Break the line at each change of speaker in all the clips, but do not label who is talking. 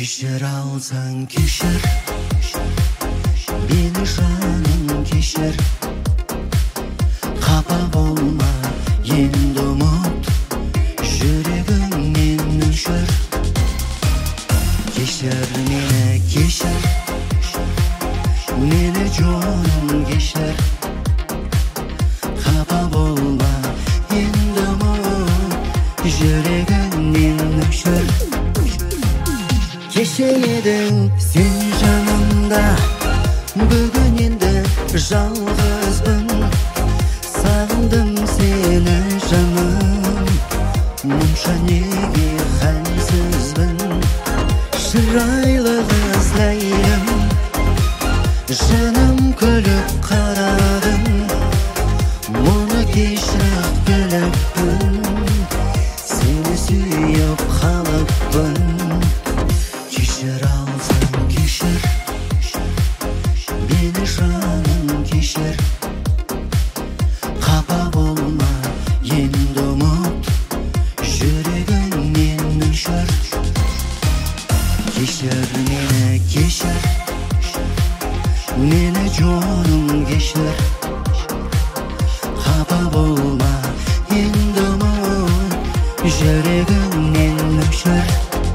Кешір алсаң кешір, мені жаным кешір. Қапа болма, енді ұмыт, жүрегіңнен өшір. Кешір мені кешір, мені жаным кешір. Қапа болма, енді ұмыт, жүрегіңнен өшір. Кеше едің сен жанымда, бүгін енді жалғызбын. Сағындым сені жаным, мұнша неге хәлсізбін. Шырайлы қыз ләйлім, жаным күліп қарадым. Мұны кешіріп біліппін, сені сүйіп қалыппын. Кешір алсаң кешір, мені жаным кешір. Қапа болма, енді ұмыт, жүрегіңнен өшір. Кешір мені кешір, мені жаным кешір. Қапа болма, енді ұмыт, жүрегіңнен өшір.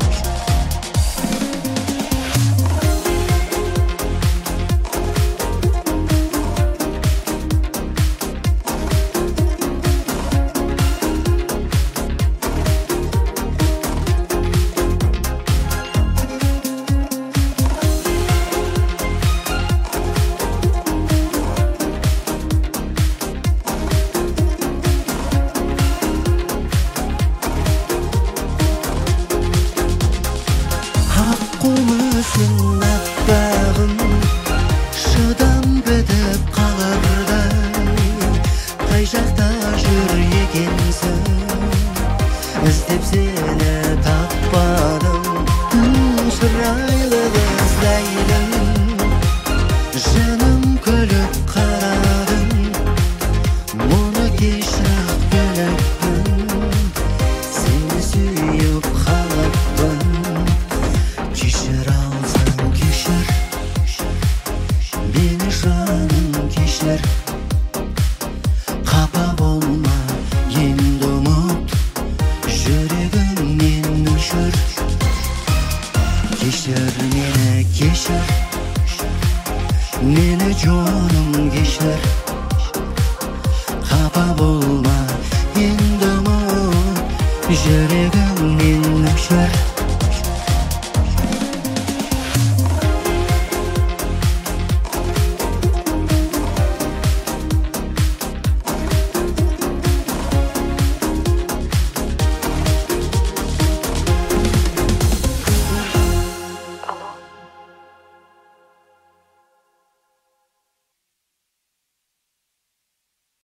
Аққумысың аппағым, шыдам бітіп қалырдай. Қай жақта жүр екенсің, іздеп сені таппадым. Шырайлы қыз ләйлім, жаным күліп қарадым. Мұны кешіріп біліппін, сені сүйіп қалыппын. Кешір алсаң кешір, мені жаным кешір. Қапа болма, енді ұмыт, жүрегіңнен өшір. Кешір мені кешір, мені жаным кешір. Қапа болма, енді ұмыт, жүрегіңнен өшір.